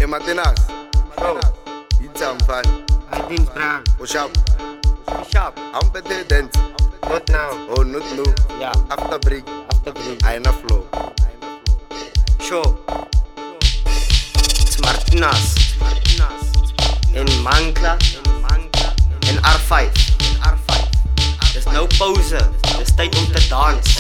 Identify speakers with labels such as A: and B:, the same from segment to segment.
A: Matenas.
B: Oh,
A: It's fun.
B: I didn't brag.
A: What's up?
B: Sharp.
A: I'm better than.
B: Not now.
A: Oh, not no.
B: Yeah.
A: After break,
B: After break.
A: I na flow.
B: Sure. It's Martinas. In Mangla. In R5. There's no poser. There's tijd om te dans.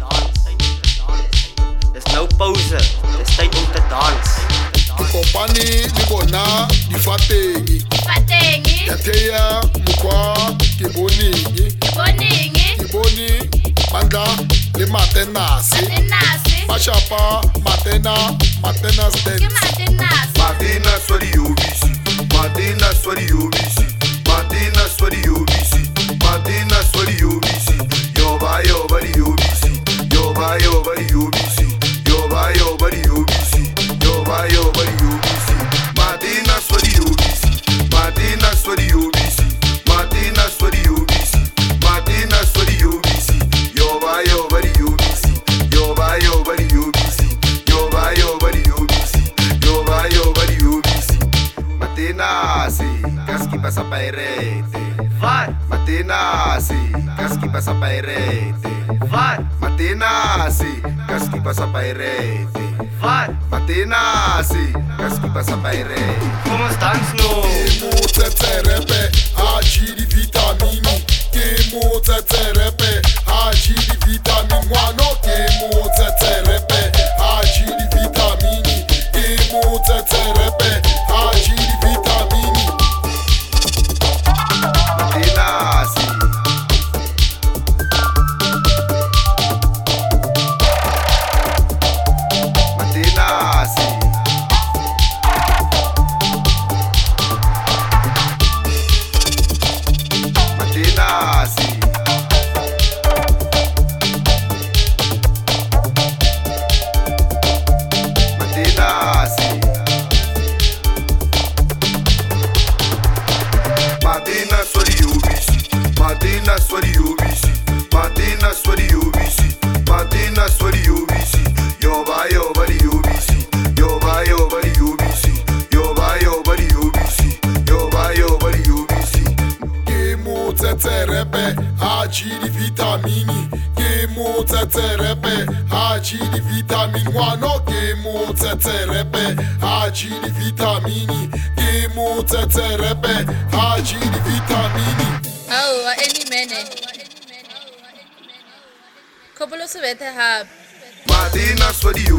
B: There's no poser. There's tijd om te dans.
C: Kopani libona difatengi yateya mukwa kiboningi kiboni manda le Matenas Bashapa Matenas dance
A: Matenas for the UBC. Matenas for the UBC. Matenas for the UBC. Matenas for the UBC. Yoba yoba the UBC. Yoba yoba the UBC. Yoba yoba the UBC. Yoba yoba the UBC. Matenas for the UBC. Matenas for the UBC. Matenas for the UBC. Matenas for the UBC. Yoba yoba the UBC. Yoba yoba the UBC. Yoba yoba the UBC. Yoba yoba the UBC. Matenas, casqui passa pairete.
B: Wat?
A: Matenas, casqui passa pairete.
B: Wat?
A: Matenas, casqui passa pairete.
B: Wat?
A: Matenas, casqui passa pairete.
B: Kom ons dans nou.
C: Kemotsetserepe haji di vitamini Kemotsetserepe haji di vitamini Wano kemotsetserepe haji di vitamini Kemotsetserepe haji di vitamini
A: Matenas, Matenas, Matenas, Matenas, Matenas for the UBC. Matenas for the UBC. Matenas for the UBC. Matenas for the UBC. Yoba yoba the UBC. Yoba yoba the UBC. Yoba yoba the UBC. Yoba yoba the UBC.
C: Kemotsetserepe haji di vitamini Kemotsetserepe haji di vitamini Wano kemotsetserepe haji di vitamini Kemotsetserepe haji di vitamini
D: Oh, any minute. Couple of Soviet have.
A: Matenas for the